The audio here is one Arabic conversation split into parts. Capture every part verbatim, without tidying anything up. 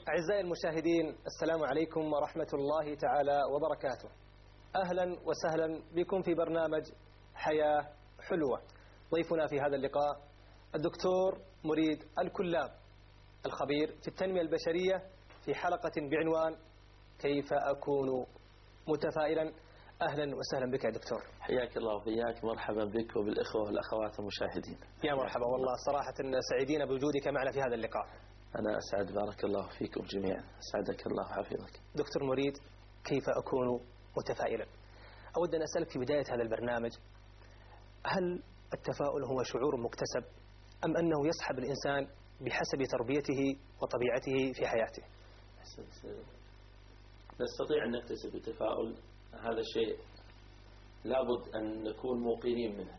أعزائي المشاهدين، السلام عليكم ورحمة الله تعالى وبركاته. أهلا وسهلا بكم في برنامج حياة حلوة. ضيفنا في هذا اللقاء الدكتور مريد الكلاب، الخبير في التنمية البشرية، في حلقة بعنوان كيف أكون متفائلا. أهلا وسهلا بك يا دكتور. حياك الله وبياك، مرحبا بك وبالإخوة والأخوات المشاهدين. يا مرحبا، والله صراحة سعيدين بوجودك معنا في هذا اللقاء. أنا أسعد، بارك الله فيكم جميعا، أسعدك الله وحفظك. دكتور مريد، كيف أكون متفائلا؟ أود أن أسألك في بداية هذا البرنامج، هل التفاؤل هو شعور مكتسب أم أنه يصحب الإنسان بحسب تربيته وطبيعته في حياته؟ نستطيع أن نكتسب التفاؤل، هذا شيء لابد أن نكون موقنين منه،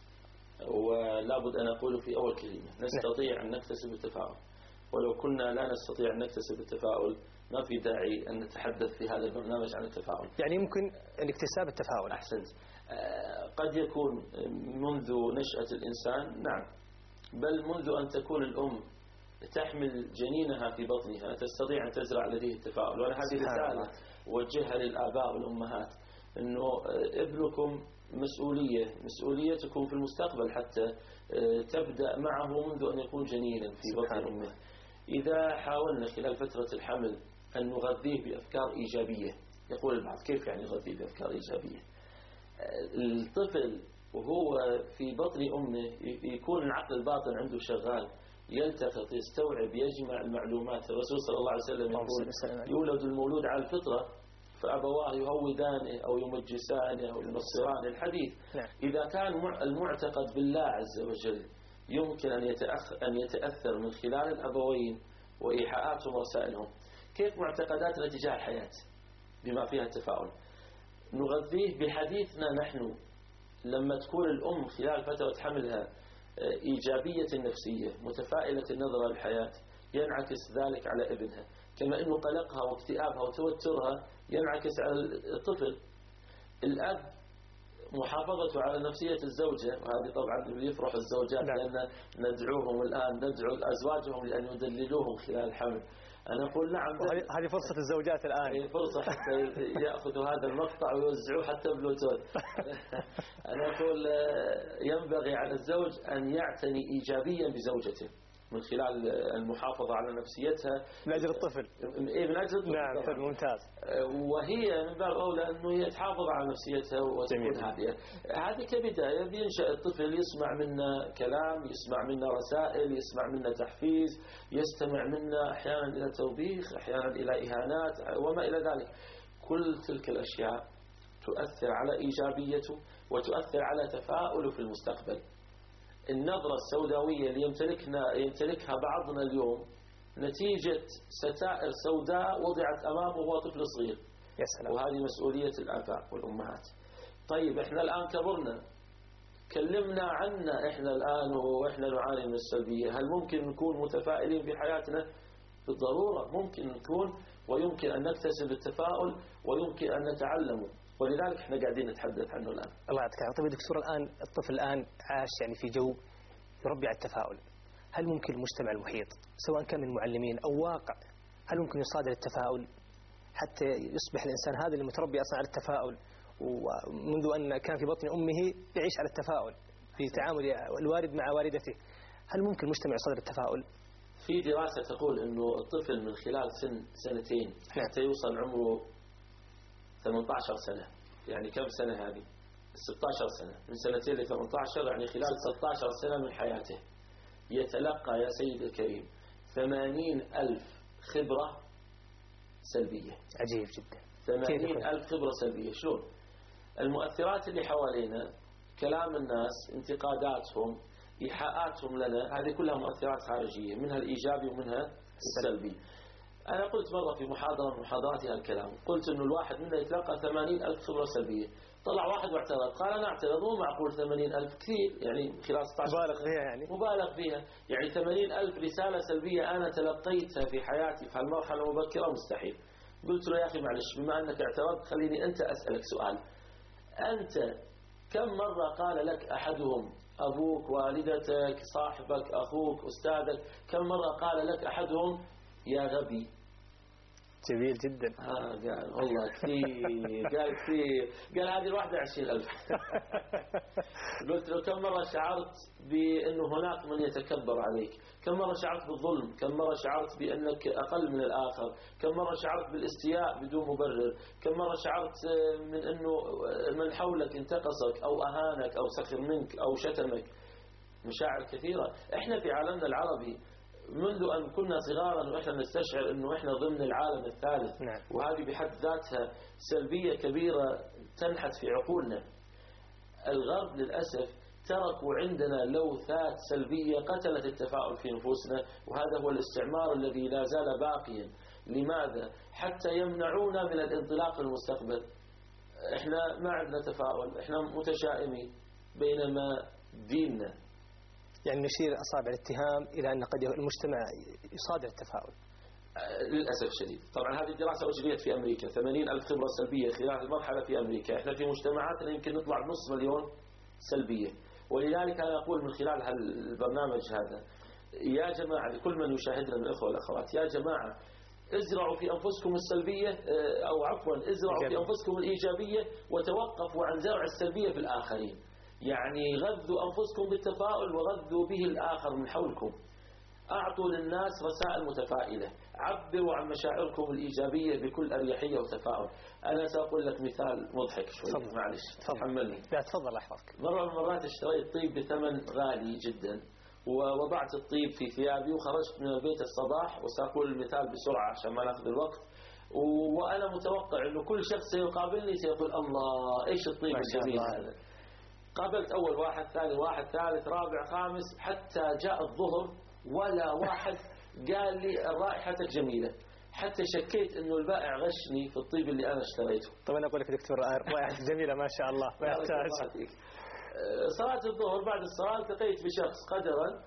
ولابد أن أقول في أول كلمة نستطيع أن نكتسب التفاؤل، ولو كنا لا نستطيع أن نكتسب التفاؤل ما في داعي أن نتحدث في هذا البرنامج عن التفاؤل. يعني يمكن الاكتساب التفاؤل. أحسنت. قد يكون منذ نشأة الإنسان، نعم، بل منذ أن تكون الأم تحمل جنينها في بطنها تستطيع أن تزرع لديه التفاؤل. وأنا هذه رسالة وجهها للآباء والأمهات، أنه ابنكم مسؤولية مسؤوليتكم في المستقبل حتى تبدأ معه منذ أن يكون جنينا في بطن أمه. إذا حاولنا خلال فترة الحمل أن نغذيه بأفكار إيجابية، يقول البعض كيف يعني نغذيه بأفكار إيجابية؟ الطفل وهو في بطن أمه يكون العقل الباطن عنده شغال، يلتقط، يستوعب، يجمع المعلومات. الرسول صلى الله عليه وسلم يقول يولد المولود على الفطرة فأبواه يهودانه أو يمجسانه أو ينصرانه. الحديث إذا كان المعتقد بالله عز وجل يمكن أن أن يتأثر من خلال الأبوين وإيحاءاتهم ورسائلهم، كيف معتقداتنا تجاه الحياة بما فيها التفاؤل؟ نغذيه بحديثنا نحن. لما تكون الأم خلال فترة حملها إيجابية النفسية، متفائلة النظرة للحياة، ينعكس ذلك على ابنها، كما أنه قلقها واكتئابها وتوترها ينعكس على الطفل. الأب محافظته على نفسية الزوجة، وهذه طبعا يفرح الزوجات لأن ندعوهم الآن، ندعو أزواجهم لأن يدللوهم خلال الحمل. أنا أقول نعم، هذه فرصة الزوجات الآن، فرصة حتى يأخذوا هذا المقطع ويوزعوه حتى بلوتوث. أنا أقول ينبغي على الزوج أن يعتني إيجابيا بزوجته من خلال المحافظة على نفسيتها من أجل الطفل. إيه، من أجل الطفل. نعم، طبعا. ممتاز. وهي من باب أولى أنه هي تحافظ على نفسيتها وتكون هادئة. هذه كبداية بينشأ الطفل يسمع منا كلام، يسمع منا رسائل، يسمع منا تحفيز، يستمع منا أحيانا إلى توبيخ، أحيانا إلى إهانات وما إلى ذلك. كل تلك الأشياء تؤثر على إيجابيته وتؤثر على تفاؤله في المستقبل. النظرة السوداوية اللي يمتلكنا يمتلكها بعضنا اليوم نتيجة ستائر سوداء وضعت أمامه وهو طفل صغير. يا سلام. وهذه مسؤولية الآباء والأمهات. طيب إحنا الآن كبرنا، كلمنا عنا إحنا الآن وإحنا نعاني من السلبية، هل ممكن نكون متفائلين في حياتنا؟ بالضرورة ممكن نكون، ويمكن أن نكتسب التفاؤل ويمكن أن نتعلمه، ولذلك احنا قاعدين نتحدث عنه الآن. الله يعطيك العافية. طيب يا دكتور، الآن الطفل الآن عاش يعني في جو يربي على التفاؤل، هل ممكن المجتمع المحيط سواء كان من معلمين أو واقع هل ممكن يصادر التفاؤل حتى يصبح الإنسان هذا اللي متربي أصلا على التفاؤل ومنذ أن كان في بطن أمه يعيش على التفاؤل في تعامل الوالد مع والدته، هل ممكن المجتمع يصادر التفاؤل؟ في دراسة تقول إنه الطفل من خلال سن سنتين حتى يوصل عمره ثمانية عشر سنة، يعني كم سنة هذه؟ ستة عشر سنة، من سنتين ل ثمانية عشر يعني خلال ستة عشر سنة من حياته يتلقى يا سيد الكريم ثمانين ألف خبرة سلبية. عجيب جدا. ثمانين ألف خبرة سلبية. شلون؟ المؤثرات اللي حوالينا، كلام الناس، انتقاداتهم، إيحاءاتهم لنا، هذه كلها مؤثرات خارجية، منها الإيجابي ومنها السلبي. أنا قلت مرة في محاضرة من محاضراتي هالكلام، قلت إنه الواحد منا يتلقى ثمانين ألف خبرة سلبية. طلع واحد واعترض، قال أنا أعترض، مو معقول ثمانين ألف، كثير يعني خلال ستة عشر مبالغ فيها، يعني مبالغ فيها، يعني ثمانين ألف رسالة سلبية أنا تلقيتها في حياتي في هالمرحلة المبكرة مستحيل. قلت له يا أخي معلش، بما أنك اعترضت خليني أنت أسألك سؤال. أنت كم مرة قال لك أحدهم، أبوك، والدتك، صاحبك، أخوك، أستاذك، كم مرة قال لك أحدهم يا غبي جميل جدا. آه قال والله كثير، قال كثير، قال هذه الواحدة عشرين ألف. قلت له كم مرة شعرت بأنه هناك من يتكبر عليك؟ كم مرة شعرت بالظلم؟ كم مرة شعرت بأنك أقل من الآخر؟ كم مرة شعرت بالاستياء بدون مبرر؟ كم مرة شعرت من أنه من حولك انتقصك أو أهانك أو سخر منك أو شتمك؟ مشاعر كثيرة. إحنا في عالمنا العربي منذ أن كنا صغارا وإحنا نستشعر أنه إحنا ضمن العالم الثالث. نعم. وهذه بحد ذاتها سلبية كبيرة تنحت في عقولنا. الغرب للأسف تركوا عندنا لوثات سلبية قتلت التفاؤل في نفوسنا، وهذا هو الاستعمار الذي لا زال باقيا. لماذا؟ حتى يمنعونا من الانطلاق للمستقبل. إحنا ما عندنا تفاؤل، إحنا متشائمين، بينما ديننا يعني نشير أصابع الاتهام إلى أن قد المجتمع يصادر التفاؤل. للأسف الشديد. طبعا هذه الدراسة أجريت في أمريكا، ثمانين ألف خبرة سلبية خلال المرحلة في أمريكا. إحنا في مجتمعاتنا يمكن نطلع بنص مليون سلبية. ولذلك أنا أقول من خلال هالبرنامج هذا يا جماعة لكل من يشاهدنا من الأخوة والأخوات، يا جماعة ازرعوا في أنفسكم السلبية، أو عفوا ازرعوا في أنفسكم الإيجابية وتوقفوا عن زرع السلبية في الآخرين. يعني غذوا أنفسكم بالتفاؤل وغذوا به الآخر من حولكم. أعطوا للناس رسائل متفائلة، عبروا عن مشاعركم الإيجابية بكل أريحية وتفاؤل. أنا سأقول لك مثال مضحك شوي، معلش تحملني. لا تفضل أحفظك. مرة من المرات اشتريت طيب بثمن غالي جدا، ووضعت الطيب في ثيابي وخرجت من البيت الصباح، وسأقول المثال بسرعة عشان ما نأخذ الوقت، وأنا متوقع أنه كل شخص سيقابلني سيقول الله إيش الطيب الجميل هذا. قابلت أول واحد، ثاني واحد، ثالث، رابع، خامس، حتى جاء الظهر ولا واحد قال لي رائحتك جميلة. حتى شكيت انه البائع غشني في الطيب اللي انا اشتريته. طبعا اقول لك دكتور رائحتك جميلة ما شاء الله، ما يحتاج. صلاة الظهر بعد الصلاة التقيت بشخص قدرا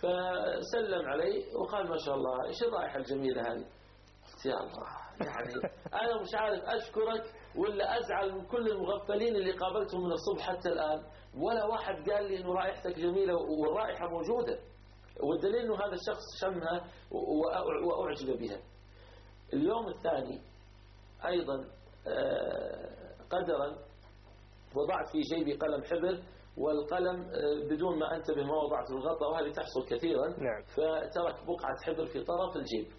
فسلم علي وقال ما شاء الله ايش الرائحة الجميلة هذه. قلت يا الله، يعني انا مش عارف اشكرك ولا ازعل من كل المغفلين اللي قابلتهم من الصبح حتى الان، ولا واحد قال لي انه رائحتك جميلة والرائحة موجودة. والدليل أنه هذا الشخص شمها وأعجب بها. اليوم الثاني أيضا قدرا وضعت في جيبي قلم حبر، والقلم بدون ما أنتبه ما وضعت الغطاء، وهذه تحصل كثيرا. نعم. فترك بقعة حبر في طرف الجيب.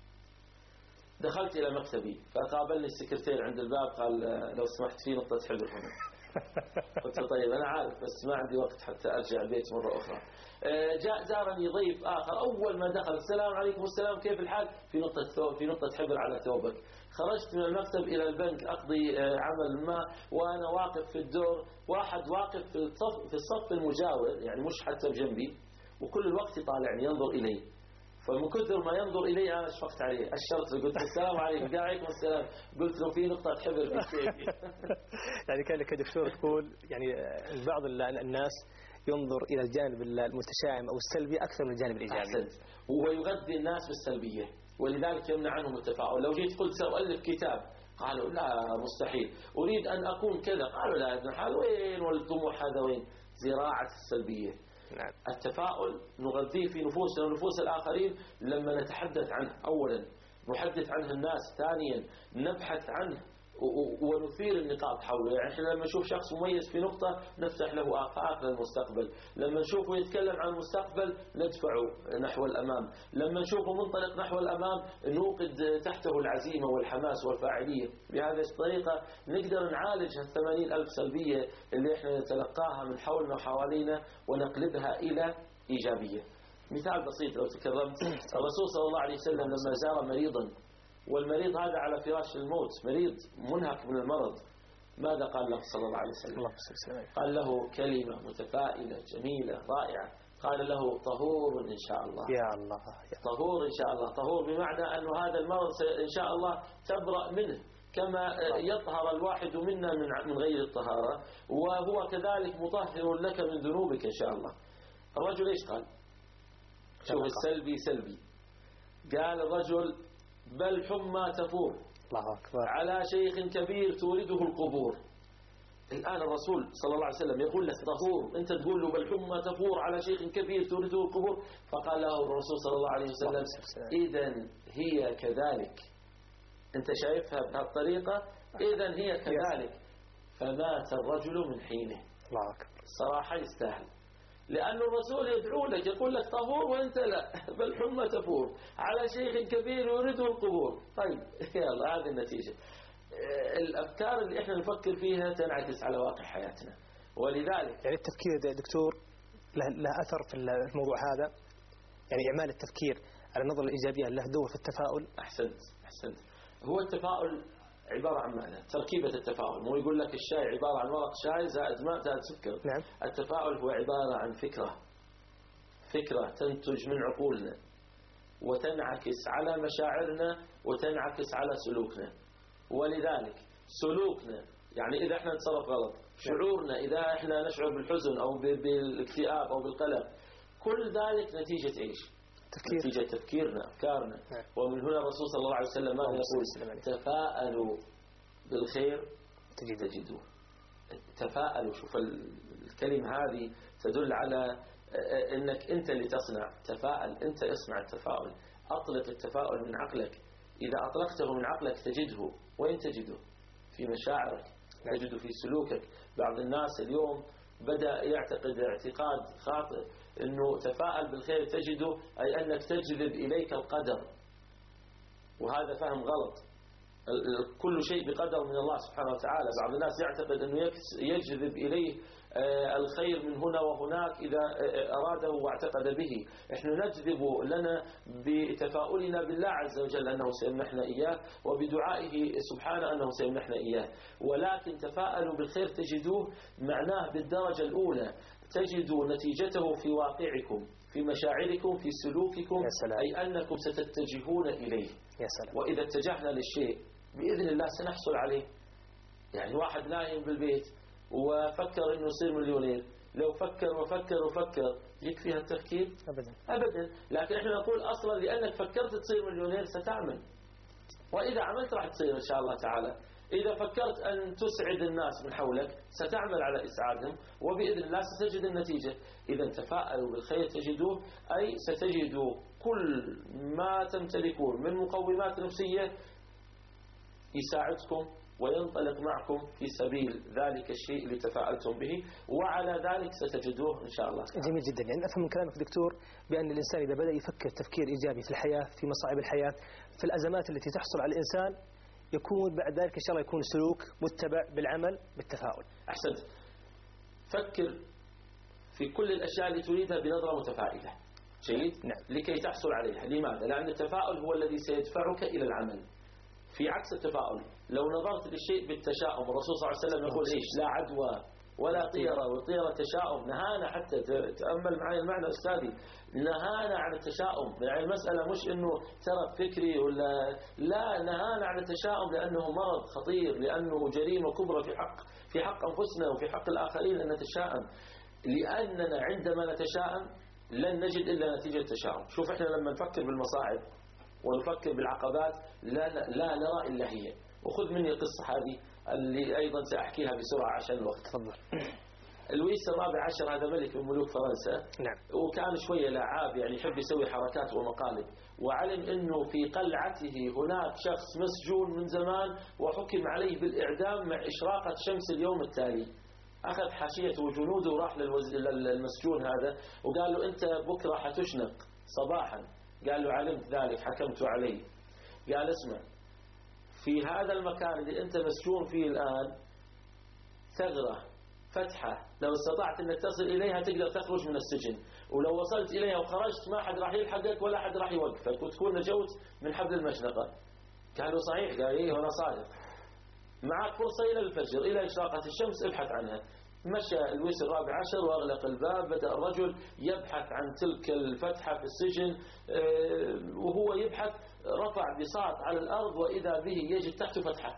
دخلت إلى مكتبي فقابلني السكرتير عند الباب، قال لو سمحت في نقطة حبر هنا. قلت طيب أنا عارف بس ما عندي وقت حتى أرجع البيت مرة أخرى. جاء زارني ضيف آخر، أول ما دخل السلام عليكم السلام كيف الحال، في نقطة ثوب، في نقطة حبر على ثوبك. خرجت من المكتب إلى البنك أقضي عمل ما، وأنا واقف في الدور، واحد واقف في الصف في الصف المجاور، يعني مش حتى بجنبي، وكل الوقت يطالعني ينظر إلي. فمن كثر ما ينظر إلي أنا شفقت عليه، أشرت له قلت السلام عليكم. قال عليكم السلام. قلت له في نقطة حبر في كيفي. يعني كان لك دكتور تقول يعني بعض الناس ينظر إلى الجانب المتشائم أو السلبي أكثر من الجانب الإيجابي. أحسنت. ويغذي الناس بالسلبية، ولذلك يمنع عنهم التفاؤل. لو جيت قلت سأؤلف كتاب قالوا لا مستحيل. أريد أن أكون كذا قالوا لا ابن حال، وين والطموح هذا وين؟ زراعة السلبية. نعم. التفاؤل نغذيه في نفوسنا ونفوس الآخرين لما نتحدث عنه. أولا نحدث عنه الناس، ثانيا نبحث عنه ونثير النقاط حوله. يعني احنا لما نشوف شخص مميز في نقطة نفتح له آفاق للمستقبل، لما نشوفه يتكلم عن المستقبل ندفعه نحو الأمام، لما نشوفه منطلق نحو الأمام نوقد تحته العزيمة والحماس والفاعلية. بهذه الطريقة نقدر نعالج هالثمانين ألف سلبية اللي احنا نتلقاها من حولنا وحوالينا ونقلبها إلى إيجابية. مثال بسيط لو تكرمت، الرسول صلى الله عليه وسلم لما زار مريضا، والمريض هذا على فراش الموت، مريض منهك من المرض، ماذا قال له صلى الله عليه وسلم؟ قال له كلمة متفائلة جميلة رائعة، قال له طهور إن شاء الله. يا الله يا طهور إن شاء الله. طهور بمعنى أن هذا المرض إن شاء الله تبرأ منه كما يطهر الواحد منا من غير الطهارة، وهو كذلك مطهر لك من ذنوبك إن شاء الله. الرجل إيش قال؟ شوف السلبي سلبي. قال الرجل بل حمى تفور الله أكبر على شيخ كبير تورده القبور. الآن الرسول صلى الله عليه وسلم يقول لك طهور، أنت تقول له بل حمى تفور على شيخ كبير تورده القبور. فقال له الرسول صلى الله عليه وسلم إذن هي كذلك. أنت شايفها بهالطريقة، إذن هي كذلك. فمات الرجل من حينه. الله أكبر. صراحة يستاهل، لأن الرسول يدعو لك يقول لك طهور وأنت لا، بل حمى تفور على شيخ كبير يريده القبور. طيب يلا هذه النتيجة. الأفكار اللي إحنا نفكر فيها تنعكس على واقع حياتنا، ولذلك يعني التفكير دكتور له, له أثر في الموضوع هذا، يعني إعمال التفكير على النظرة الإيجابية له دور في التفاؤل. أحسنت أحسنت. هو التفاؤل عبارة عن ماذا؟ تركيبة التفاؤل. مو يقول لك الشاي عبارة عن ورق شاي زائد ماء زائد سكر. نعم. التفاؤل هو عبارة عن فكرة، فكرة تنتج من عقولنا وتنعكس على مشاعرنا وتنعكس على سلوكنا. ولذلك سلوكنا، يعني إذا احنا نتصرف غلط، شعورنا إذا احنا نشعر بالحزن أو بالاكتئاب أو بالقلق، كل ذلك نتيجة إيش؟ تفكير. نتيجة تفكيرنا، أفكارنا. نعم. ومن هنا الرسول صلى الله عليه وسلم ماذا يقول؟ تفاءلوا بالخير تجدوه. تفاءلوا. شوف الكلمة هذه تدل على أنك أنت اللي تصنع. تفاءل، أنت اصنع التفاؤل. أطلق التفاؤل من عقلك. إذا أطلقته من عقلك تجده. وين تجده؟ في مشاعرك، تجده في سلوكك. بعض الناس اليوم بدأ يعتقد اعتقاد خاطئ أنه تفاءل بالخير تجده أي أنك تجذب إليك القدر، وهذا فهم غلط. كل شيء بقدر من الله سبحانه وتعالى. بعض الناس يعتقد أنه يجذب إليه الخير من هنا وهناك إذا أراده واعتقد به. إحنا نجذب لنا بتفاؤلنا بالله عز وجل أنه سيمنحنا إياه، وبدعائه سبحانه أنه سيمنحنا إياه. ولكن تفاءلوا بالخير تجدوه معناه بالدرجة الأولى تجدوا نتيجته في واقعكم، في مشاعركم، في سلوككم، أي أنكم ستتجهون إليه. يا سلام. وإذا اتجهنا للشيء بإذن الله سنحصل عليه. يعني واحد نايم بالبيت وفكر أنه يصير مليونير، لو فكر وفكر وفكر يكفيها التفكير؟ أبدا أبدا. لكن إحنا نقول أصلا لأنك فكرت تصير مليونير ستعمل، وإذا عملت راح تصير إن شاء الله تعالى. إذا فكرت أن تسعد الناس من حولك ستعمل على إسعادهم، وبإذن الله ستجد النتيجة. إذا تفاءلوا بالخير تجدوه، أي ستجدوا كل ما تمتلكون من مقومات نفسية يساعدكم وينطلق معكم في سبيل ذلك الشيء اللي تفاءلتم به، وعلى ذلك ستجدوه إن شاء الله. جميل جدا. يعني أفهم من كلامك دكتور بأن الإنسان إذا بدأ يفكر تفكير إيجابي في الحياة، في مصاعب الحياة، في الأزمات التي تحصل على الإنسان، يكون بعد ذلك إن شاء الله يكون سلوك متبع بالعمل بالتفاؤل. أحسنت. فكر في كل الأشياء اللي تريدها بنظرة متفائلة. جيد؟ نعم. لكي تحصل عليها. لماذا؟ لأن التفاؤل هو الذي سيدفعك إلى العمل. في عكس التفاؤل لو نظرت للشيء بالتشاؤم، الرسول صلى الله عليه وسلم يقول إيش؟ لا عدوى ولا طيرة، والطيرة تشاؤم. نهانا، حتى تأمل معي المعنى أستاذي، نهانا عن التشاؤم. يعني المسألة مش إنه ترى فكري ولا لا، نهانا عن التشاؤم لأنه مرض خطير، لأنه جريمة كبرى في حق في حق أنفسنا وفي حق الآخرين أن نتشاءم. لأننا عندما نتشاءم لن نجد إلا نتيجة التشاؤم. شوف إحنا لما نفكر بالمصاعب ونفكر بالعقبات لا, لا نرى إلا هي. وخذ مني القصة هذه اللي أيضا سأحكيها بسرعة عشان الوقت. تفضل. لويس الرابع عشر هذا ملك من ملوك فرنسا. نعم. وكان شوية لعاب، يعني يحب يسوي حركات ومقالب. وعلم أنه في قلعته هناك شخص مسجون من زمان وحكم عليه بالإعدام مع إشراقة شمس اليوم التالي. أخذ حاشيته وجنوده وراح للمسجون هذا وقال له أنت بكرة حتشنق صباحا. قال له علمت ذلك حكمت عليه. قال اسمع، في هذا المكان اللي أنت مسجون فيه الآن ثغرة فتحة، لو استطعت أنك تصل إليها تقدر تخرج من السجن، ولو وصلت إليها وخرجت ما حد راح يلحقك ولا حد راح يوقفك وتكون نجوت من حبل المشنقة. قالوا صحيح. قال إيه وأنا صادق، معك فرصة إلى الفجر إلى إشراقة الشمس ابحث عنها. مشى لويس الرابع عشر وأغلق الباب. بدأ الرجل يبحث عن تلك الفتحة في السجن، وهو يبحث رفع بساط على الأرض وإذا به يجد تحته فتحة.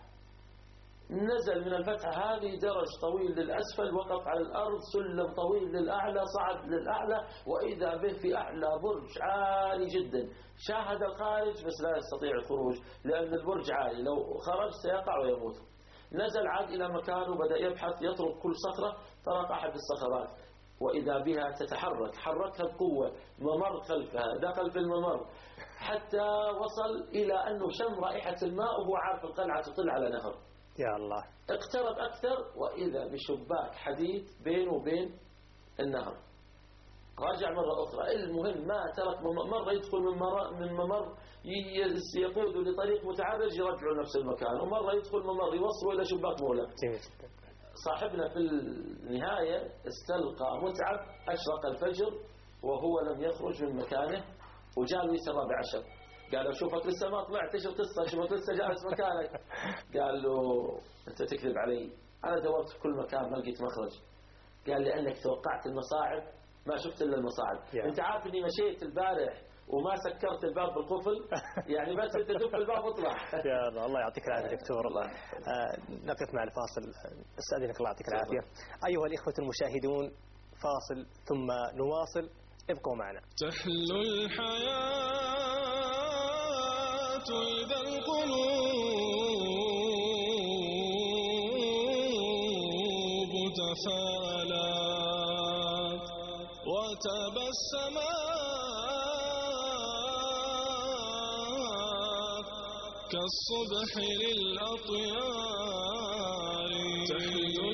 نزل من الفتحة هذه درج طويل للأسفل، وقف على الأرض، سلم طويل للأعلى، صعد للأعلى وإذا به في أعلى برج عالي جدا. شاهد الخارج بس لا يستطيع الخروج لأن البرج عالي، لو خرج سيقع ويموت. نزل عاد إلى مكانه، بدأ يبحث يطرق كل صخرة، طرق أحد الصخرات وإذا بها تتحرك، حركها بقوة، ممر خلفها، دخل في الممر. حتى وصل إلى أنه شم رائحة الماء وهو عارف القلعة تطل على نهر. يا الله. اقترب أكثر وإذا بشباك حديد بينه وبين النهر. رجع مرة أخرى. المهم ما ترك مرة يدخل من ممر, من ممر يقود لطريق متعرج يرجعه نفس المكان، ومرة يدخل ممر يوصله إلى شباك مغلق. صاحبنا في النهاية استلقى متعب، أشرق الفجر وهو لم يخرج من مكانه، وجاء ليس الرابع عشر. قال له شوفك لسه ما طلعت، ايش القصة؟ شوفك لسه جالس مكانك. قال له أنت تكذب علي، أنا دورت في كل مكان ما لقيت مخرج. قال لأنك توقعت المصاعب ما شفت إلا المصاعب. yeah. أنت عارف إني مشيت البارح وما سكرت الباب بالقفل، يعني بس أنت تدق الباب واطلع. يا الله، الله يعطيك العافية دكتور. الله آه نقف مع الفاصل، استأذنك الله يعطيك العافية. أيها الإخوة المشاهدون، فاصل ثم نواصل، ابقوا معنا. تحلو الحياة إذا القلوب تفالت وتبسمت كالصبح للأطيار. تحلو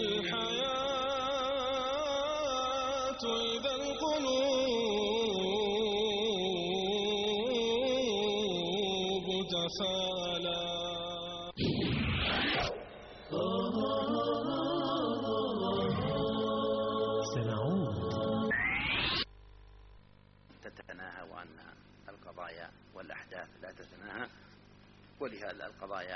الحياة إذا القلوب تفالت. تتناهى وأن القضايا والأحداث لا تتناهى، ولهذا القضايا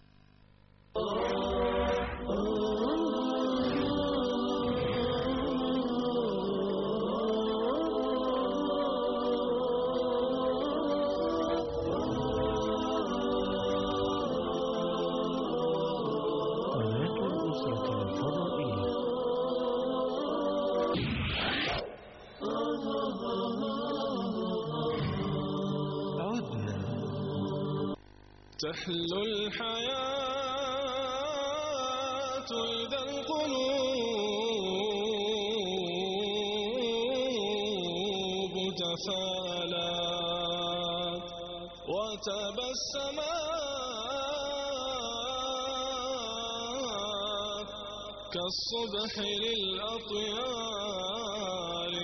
تحلو الحياة إذا القلوب تفالت وتبسمت كالصبح للأطيار.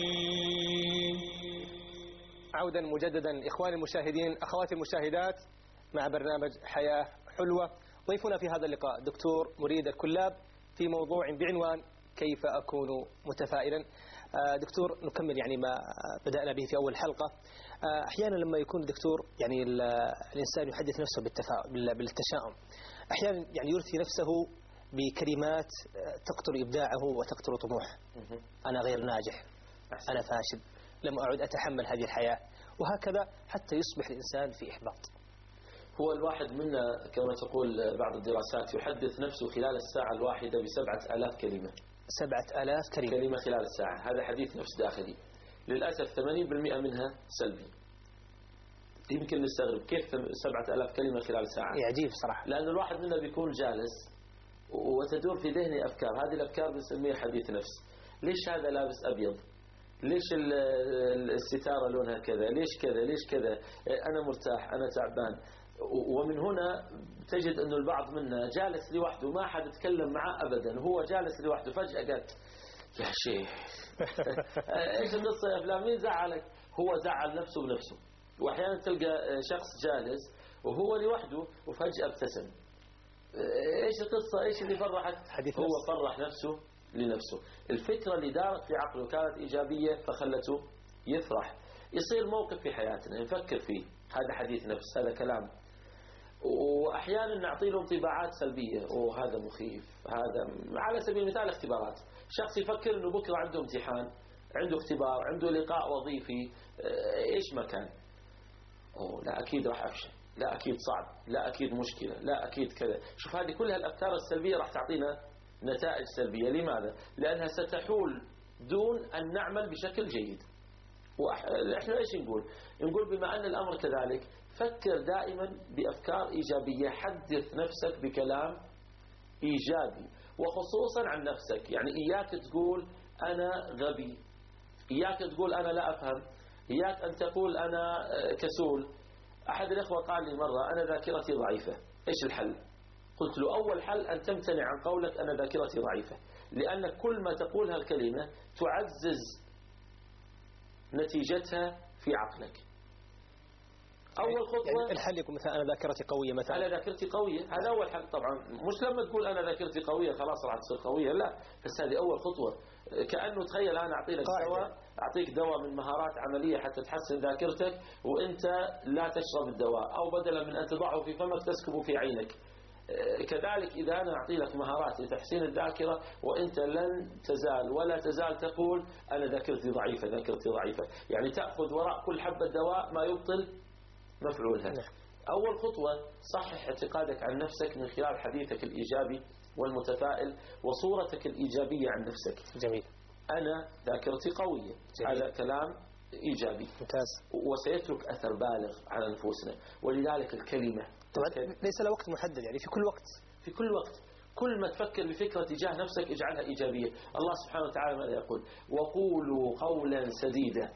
عودا مجددا إخواني المشاهدين، أخواتي المشاهدات، مع برنامج حياة حلوة. ضيفنا في هذا اللقاء دكتور مريد الكلاب في موضوع بعنوان كيف أكون متفائلا. دكتور، نكمل يعني ما بدأنا به في أول حلقة. أحيانا لما يكون دكتور يعني الإنسان يحدث نفسه بالتفاؤل بالتشاؤم، أحيانا يعني يرثي نفسه بكلمات تقتل إبداعه وتقتل طموحه. أنا غير ناجح، أنا فاشل، لم أعد أتحمل هذه الحياة، وهكذا حتى يصبح الإنسان في إحباط. هو الواحد منا كما تقول بعض الدراسات يحدث نفسه خلال الساعة الواحدة بسبعة آلاف كلمة. سبعة آلاف كلمة كلمة خلال الساعة، هذا حديث نفس داخلي. للأسف ثمانين بالمئة منها سلبي. يمكن نستغرب كيف سبعة آلاف كلمة خلال ساعة. يعجيب صراحة. لأن الواحد منا بيكون جالس وتدور في ذهني أفكار، هذه الأفكار بنسميها حديث نفس. ليش هذا لابس أبيض؟ ليش الستارة لونها كذا؟ ليش كذا؟ ليش كذا؟ أنا مرتاح، أنا تعبان. ومن هنا تجد أنه البعض منا جالس لوحده ما حد يتكلم معه أبدا، هو جالس لوحده، فجأة قالت يا شيخ إيش القصة يا فلان؟ مين زعلك؟ هو زعل نفسه بنفسه. وأحيانا تلقى شخص جالس وهو لوحده وفجأة ابتسم. إيش القصة؟ إيش اللي فرحك؟ هو فرح نفسه لنفسه. الفكرة اللي دارت في عقله كانت إيجابية فخلته يفرح. يصير موقف في حياتنا نفكر فيه، هذا حديث نفس، هذا كلام، وأحيانا نعطي له انطباعات سلبية، وهذا مخيف. هذا على سبيل المثال اختبارات، شخص يفكر أنه بكرة عنده امتحان، عنده اختبار، عنده لقاء وظيفي، إيش ما كان، أوه لا أكيد راح أفشل، لا أكيد صعب، لا أكيد مشكلة، لا أكيد كذا. شوف هذه كلها الأفكار السلبية راح تعطينا نتائج سلبية. لماذا؟ لأنها ستحول دون أن نعمل بشكل جيد. وإحنا إيش نقول؟ نقول بما أن الأمر كذلك فكر دائما بأفكار إيجابية، حدث نفسك بكلام إيجابي، وخصوصا عن نفسك. يعني إياك تقول أنا غبي، إياك تقول أنا لا أفهم، إياك أن تقول أنا كسول، أحد الأخوة قال لي مرة أنا ذاكرتي ضعيفة، إيش الحل؟ قلت له أول حل أن تمتنع عن قولك أنا ذاكرتي ضعيفة، لأن كل ما تقول هالكلمة تعزز نتيجتها في عقلك. أول خطوة يعني الحل يكون مثلا أنا ذاكرتي قوية مثلا. أنا ذاكرتي قوية، هذا أول حل طبعا. مش لما تقول أنا ذاكرتي قوية خلاص راح تصير قوية، لا، بس هذه أول خطوة. كأنه تخيل أنا أعطي لك دواء، أعطيك دواء من مهارات عملية حتى تحسن ذاكرتك، وأنت لا تشرب الدواء، أو بدلا من أن تضعه في فمك تسكبه في عينك. كذلك إذا أنا أعطي لك مهارات لتحسين الذاكرة وأنت لن تزال ولا تزال تقول أنا ذاكرتي ضعيفة ذاكرتي ضعيفة، يعني تأخذ وراء كل حبة دواء ما يبطل مفعولها. أول خطوة صحح اعتقادك عن نفسك من خلال حديثك الإيجابي والمتفائل وصورتك الإيجابية عن نفسك. جميل. أنا ذاكرتي قوية. جميل. هذا كلام إيجابي ممتاز، وسيترك أثر بالغ على نفوسنا. ولذلك الكلمة طبعا ليس له وقت محدد، يعني في كل وقت في كل وقت كل ما تفكر بفكرة تجاه نفسك اجعلها إيجابية. الله سبحانه وتعالى ماذا يقول؟ وقولوا قولا سديدا.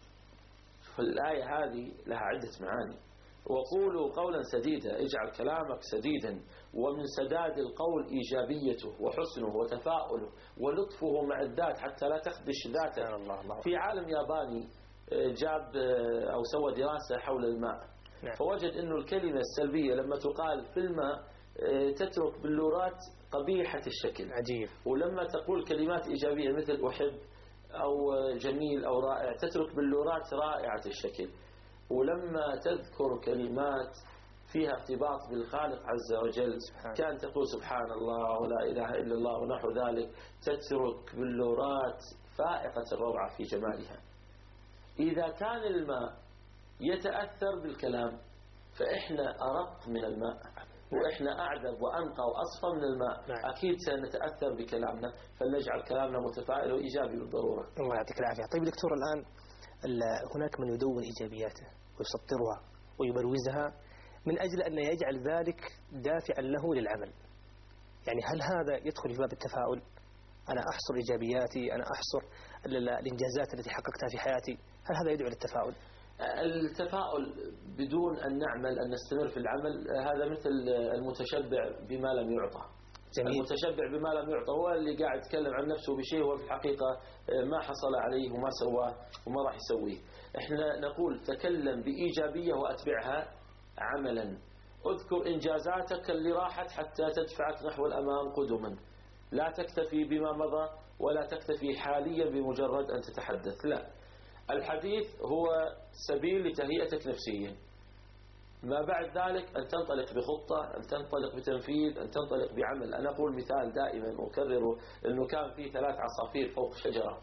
فالآية هذه لها عدة معاني. وقولوا قولا سديدا، اجعل كلامك سديدا، ومن سداد القول إيجابيته وحسنه وتفاؤله ولطفه مع الذات حتى لا تخدش ذاتك. في عالم ياباني جاب أو سوى دراسة حول الماء، فوجد أنه الكلمة السلبية لما تقال في الماء تترك بلورات قبيحة الشكل. عجيب. ولما تقول كلمات إيجابية مثل أحب أو جميل أو رائع تترك بلورات رائعة الشكل. ولما تذكر كلمات فيها ارتباط بالخالق عز وجل كان تقول سبحان الله ولا إله إلا الله ونحو ذلك تترك بلورات فائقة الروعة في جمالها. إذا كان الماء يتأثر بالكلام فإحنا أرق من الماء، وإحنا أعذب وأنقى وأصفى من الماء. أكيد سنتأثر بكلامنا، فلنجعل كلامنا متفائل وإيجابي بالضرورة. الله يعطيك العافية. طيب دكتور، الآن هناك من يدون إيجابياته ويسطرها ويبروزها من أجل أن يجعل ذلك دافعا له للعمل. يعني هل هذا يدخل في باب التفاؤل؟ أنا أحصر إيجابياتي، أنا أحصر الإنجازات التي حققتها في حياتي، هل هذا يدعو للتفاؤل؟ التفاؤل بدون أن نعمل أن نستمر في العمل هذا مثل المتشبع بما لم يعطى. جميل. المتشبع بما لم يعطى هو اللي قاعد يتكلم عن نفسه بشيء هو في الحقيقة ما حصل عليه وما سواه وما راح يسويه. احنا نقول تكلم بإيجابية وأتبعها عملا. اذكر إنجازاتك اللي راحت حتى تدفعك نحو الأمام قدما. لا تكتفي بما مضى ولا تكتفي حاليا بمجرد أن تتحدث، لا، الحديث هو سبيل لتهيئتك نفسيا. ما بعد ذلك أن تنطلق بخطة، أن تنطلق بتنفيذ، أن تنطلق بعمل. أنا أقول مثال دائما وأكرره، أنه كان في ثلاث عصافير فوق شجرة.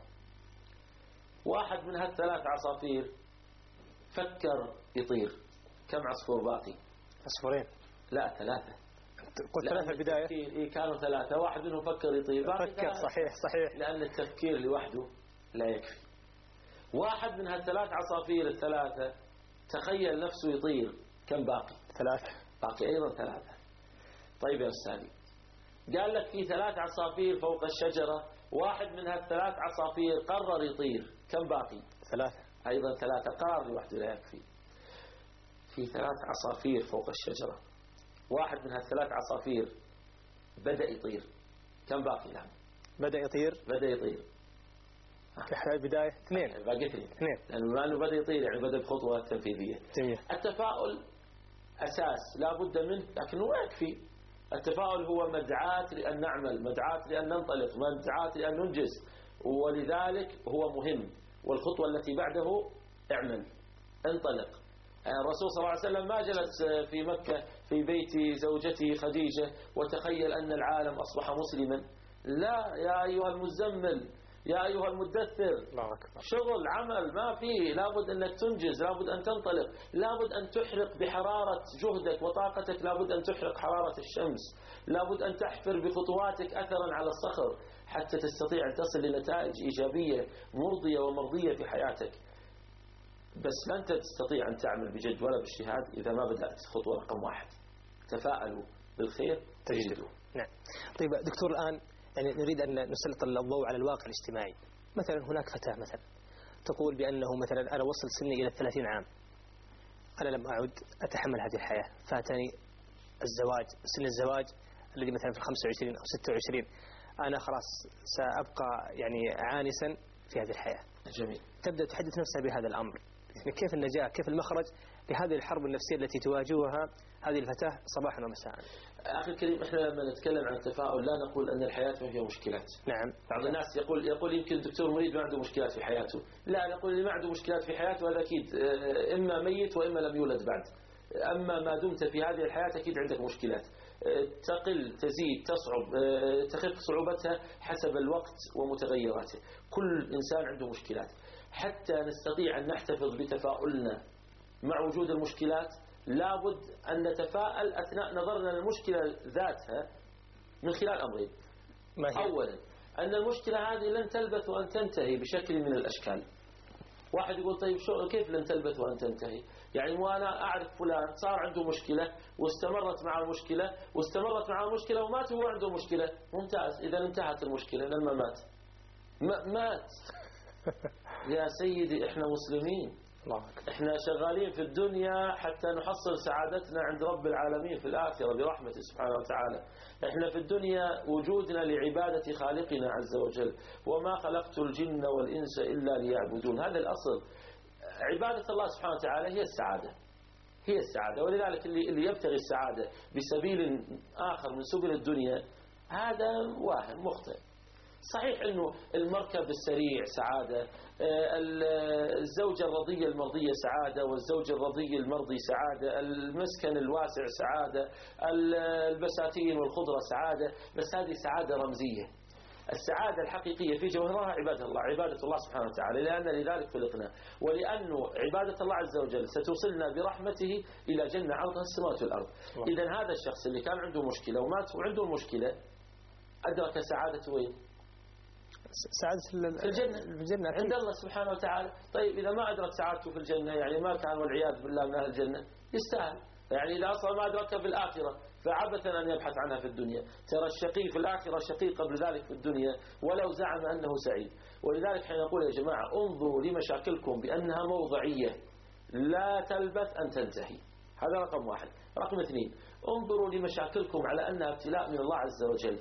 واحد من هالثلاث عصافير فكر يطير. كم عصفور باقي؟ عصفورين. لا، ثلاثة. قلت ثلاثة البداية. إيه كانوا ثلاثة، واحد منهم فكر يطير. فكر، صحيح صحيح. لأن التفكير لوحده لا يكفي. واحد من هالثلاث عصافير الثلاثة تخيل نفسه يطير. كم باقي؟ ثلاثة. باقي أيضا ثلاثة. طيب يا أستاذي، قال لك في ثلاث عصافير فوق الشجرة، واحد من هالثلاث عصافير قرر يطير. كم باقي؟ ثلاثة. أيضا ثلاثة. قرار لوحده لا يكفي. في ثلاث عصافير فوق الشجرة، واحد من هالثلاث عصافير بدأ يطير. كم باقي الآن؟ بدأ يطير. بدأ يطير. في البداية اثنين. باقي اثنين. اثنين. لأنه ما أنه بدأ يطير يعني بدأ بخطوة تنفيذية. جميل. التفاؤل أساس لا بد منه، لكنه ما يكفي. التفاؤل هو مدعاة لأن نعمل، مدعاة لأن ننطلق، مدعاة لأن ننجز، ولذلك هو مهم. والخطوة التي بعده اعمل، انطلق. الرسول صلى الله عليه وسلم ما جلس في مكة في بيت زوجته خديجة وتخيل أن العالم أصبح مسلما. لا، يا أيها المزمل، يا أيها المدثر، شغل عمل ما فيه. لابد أنك تنجز، لابد أن تنطلق، لابد أن تحرق بحرارة جهدك وطاقتك، لابد أن تحرق حرارة الشمس، لابد أن تحفر بخطواتك أثرا على الصخر حتى تستطيع أن تصل لنتائج إيجابية مرضية ومرضية في حياتك. بس لن تستطيع أن تعمل بجد ولا باجتهاد إذا ما بدأت خطوة رقم واحد. تفاءلوا بالخير تجدوه. نعم. طيب دكتور، الآن يعني نريد أن نسلط الضوء على الواقع الاجتماعي. مثلا هناك فتاة مثلا تقول بأنه مثلا أنا وصل سني إلى الثلاثين عام، أنا لم أعد أتحمل هذه الحياة، فاتني الزواج، سن الزواج الذي مثلا في الخمسة وعشرين أو ستة وعشرين، أنا خلاص سأبقى يعني عانسا في هذه الحياة. جميل. تبدأ تحدث نفسها بهذا الأمر، يعني كيف النجاة، كيف المخرج لهذه الحرب النفسية التي تواجهها هذه الفتاة صباحا ومساء. أخي الكريم، إحنا لما نتكلم عن التفاؤل لا نقول أن الحياة ما فيها مشكلات. نعم. بعض الناس يقول يقول يمكن الدكتور مريد ما عنده مشكلات في حياته. لا، نقول اللي ما عنده مشكلات في حياته هذا أكيد إما ميت وإما لم يولد بعد. أما ما دمت في هذه الحياة أكيد عندك مشكلات، تقل تزيد تصعب تخف صعوبتها حسب الوقت ومتغيراته. كل إنسان عنده مشكلات. حتى نستطيع أن نحتفظ بتفاؤلنا مع وجود المشكلات لابد أن نتفاءل أثناء نظرنا للمشكلة ذاتها من خلال أمرين. أولا، أن المشكلة هذه لن تلبث وأن تنتهي بشكل من الأشكال. واحد يقول طيب شو كيف لن تلبث وأن تنتهي؟ يعني وأنا أعرف فلان صار عنده مشكلة واستمرت مع المشكلة واستمرت مع المشكلة ومات وهو عنده مشكلة. ممتاز، إذا انتهت المشكلة لما مات مات يا سيدي إحنا مسلمين، إحنا شغالين في الدنيا حتى نحصل سعادتنا عند رب العالمين في الآخرة برحمته سبحانه وتعالى. إحنا في الدنيا وجودنا لعبادة خالقنا عز وجل، وما خلقت الجن والإنس إلا ليعبدون. هذا الأصل. عبادة الله سبحانه وتعالى هي السعادة، هي السعادة. ولذلك اللي, اللي يبتغي السعادة بسبيل آخر من سبل الدنيا هذا واهم مخطئ. صحيح أنه المركب السريع سعادة، الزوجة الرضية المرضية سعادة، والزوج الرضي المرضي سعادة، المسكن الواسع سعادة، البساتين والخضرة سعادة، بس هذه سعادة رمزية. السعادة الحقيقية في جوهرها عبادة الله، عبادة الله سبحانه وتعالى، لأن لذلك خلقنا، ولأنه عبادة الله عز وجل ستوصلنا برحمته إلى جنة عرضها السماوات والأرض. إذن هذا الشخص اللي كان عنده مشكلة ومات وعنده المشكلة أدرك سعادته وين؟ سعادة في الجنة. في الجنة عند الله سبحانه وتعالى. طيب إذا ما أدرك سعادته في الجنة يعني ما كان والعياذ بالله من أهل الجنة، يستاهل. يعني إذا أصلا ما أدركها في الآخرة فعبثا أن يبحث عنها في الدنيا. ترى الشقي في الآخرة شقي قبل ذلك في الدنيا ولو زعم أنه سعيد. ولذلك حين نقول يا جماعة انظروا لمشاكلكم بأنها موضعية لا تلبث أن تنتهي. هذا رقم واحد. رقم اثنين، انظروا لمشاكلكم على أنها ابتلاء من الله عز وجل،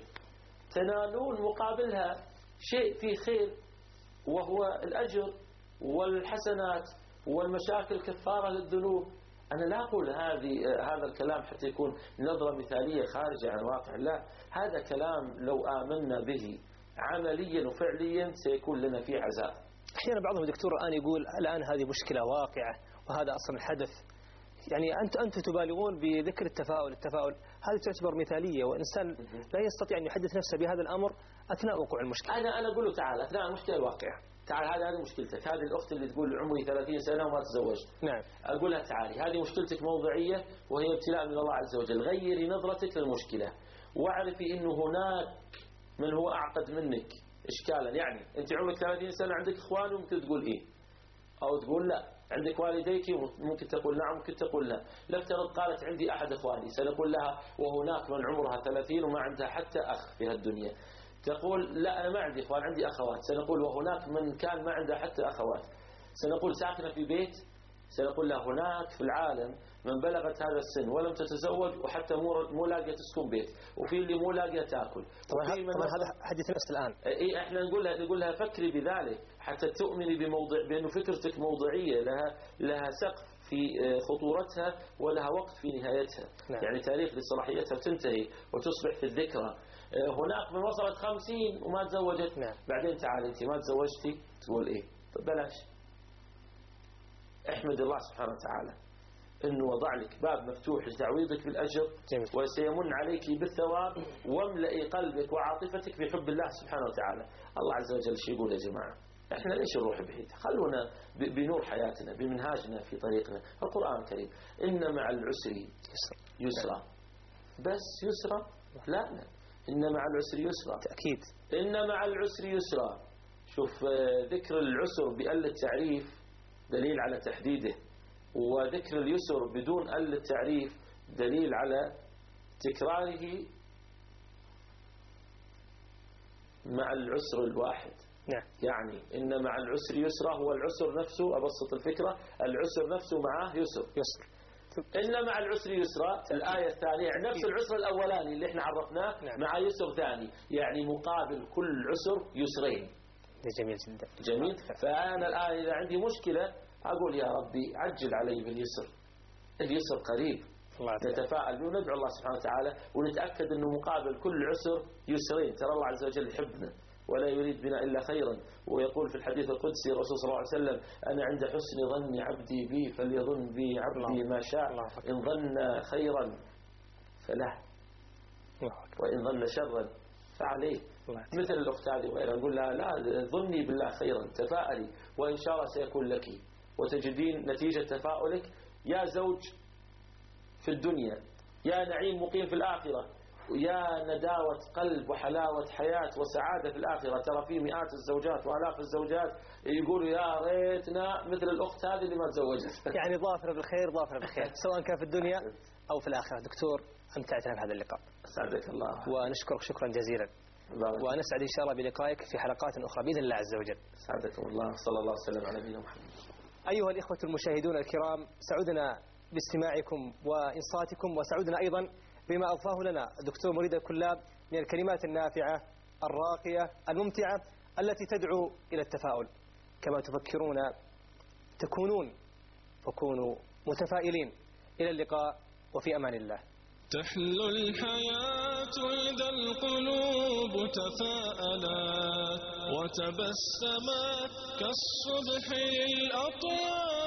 تنالون مقابلها شيء فيه خير وهو الأجر والحسنات، والمشاكل كفارة للذنوب. أنا لا أقول هذه هذا الكلام حتى يكون نظرة مثالية خارجة عن واقع، لا، هذا كلام لو آمنا به عمليا وفعليا سيكون لنا فيه عذاب. أحيانا بعضهم دكتور الآن يقول الآن هذه مشكلة واقعة وهذا أصلا الحدث، يعني أنت أنت تبالغون بذكر التفاؤل. التفاؤل هذه تعتبر مثالية، وإنسان لا يستطيع أن يحدث نفسه بهذا الأمر أثناء وقوع المشكلة. أنا أنا أقول له تعال أثناء المشكلة الواقعة، تعال هذه هذه مشكلتك. هذه الأخت اللي تقول عمري ثلاثين سنة وما تزوجت، نعم، أقول لها تعالي هذه مشكلتك موضعية وهي ابتلاء من الله عز وجل. غيري نظرتك للمشكلة واعرفي إنه هناك من هو أعقد منك إشكالا. يعني أنت عمرك ثلاثين سنة عندك إخوان وممكن تقول إيه أو تقول لا، عندك والديك ممكن تقول نعم ممكن تقول لا. نفترض قالت عندي أحد إخواني، سنقول لها وهناك من عمرها ثلاثين وما عندها حتى أخ في هالدنيا. تقول لا أنا ما عندي إخوان عندي أخوات، سنقول وهناك من كان ما عنده حتى أخوات. سنقول ساكنة في بيت، سنقول له هناك في العالم من بلغت هذا السن ولم تتزوج وحتى مو لاقية تسكن بيت، وفي اللي مو لاقية تاكل. طبعا هذا حديث نفس الآن. إيه احنا نقول لها نقول لها فكري بذلك حتى تؤمني بموضع بأنه فكرتك موضوعية، لها لها سقف في خطورتها ولها وقت في نهايتها. نعم. يعني تاريخ لصلاحيتها وتنتهي وتصبح في الذكرى. هناك من وصلت خمسين وما تزوجت. نعم. بعدين تعال انت ما تزوجتي تقول ايه؟ طب بلاش، احمد الله سبحانه وتعالى انه وضع لك باب مفتوح لتعويضك بالأجر. جميل. وسيمن عليك بالثواب، واملئي قلبك وعاطفتك بحب الله سبحانه وتعالى. الله عز وجل شو يقول يا جماعة؟ احنا ليش نروح بعيد؟ خلونا بنور حياتنا بمنهاجنا في طريقنا. القرآن الكريم إن مع العسر يسرا، بس يسرا؟ لا لا، إن مع العسر يسرا تأكيد. إن مع العسر يسرا. شوف ذكر العسر بأل التعريف دليل على تحديده، وذكر اليسر بدون أل التعريف دليل على تكراره مع العسر الواحد. نعم. يعني إن مع العسر يسرا، هو العسر نفسه، أبسط الفكرة، العسر نفسه معه يسر. يسر. إن مع العسر يسرا الآية الثانية يعني نفس العسر الأولاني اللي احنا عرفناه. نعم. مع يسر ثاني، يعني مقابل كل عسر يسرين. جميل جدا. جميل. فأنا الآن إذا عندي مشكلة أقول يا ربي عجل علي باليسر، اليسر قريب، نتفاءل به وندعو الله سبحانه وتعالى ونتأكد أنه مقابل كل عسر يسرين. ترى الله عز وجل يحبنا ولا يريد بنا إلا خيرا، ويقول في الحديث القدسي الرسول صلى الله عليه وسلم: أنا عند حسن ظن عبدي بي فليظن بي عبدي ما شاء، إن ظن خيرا فله وإن ظن شرا فعليه. مثل الأخت هذه وغيرها نقول لها: لا، ظني بالله خيرا، تفاءلي وإن شاء الله سيكون لك، وتجدين نتيجة تفاؤلك يا زوج في الدنيا، يا نعيم مقيم في الآخرة، يا نداوة قلب وحلاوة حياة وسعادة في الآخرة. ترى في مئات الزوجات وآلاف الزوجات يقولوا يا ريتنا مثل الأخت هذه اللي ما تزوجت. يعني ظافر بالخير ظافر بالخير سواء كان في الدنيا أو في الآخرة. دكتور أمتعتنا بهذا اللقاء، أسعدك الله ونشكرك شكرا جزيلا، ونسعد إن شاء الله بلقائك في حلقات أخرى بإذن الله عز وجل. أسعدكم الله، صلى الله وسلم على نبينا محمد. أيها الإخوة المشاهدون الكرام، سعدنا باستماعكم وإنصاتكم، وسعدنا أيضا بما أضفاه لنا الدكتور مريد الكلاب من الكلمات النافعة الراقية الممتعة التي تدعو إلى التفاؤل. كما تفكرون تكونون، فكونوا متفائلين. إلى اللقاء وفي أمان الله. تحلو الحياة إذا القلوب تفاءلت وتبسمت كالصبح للأطيار.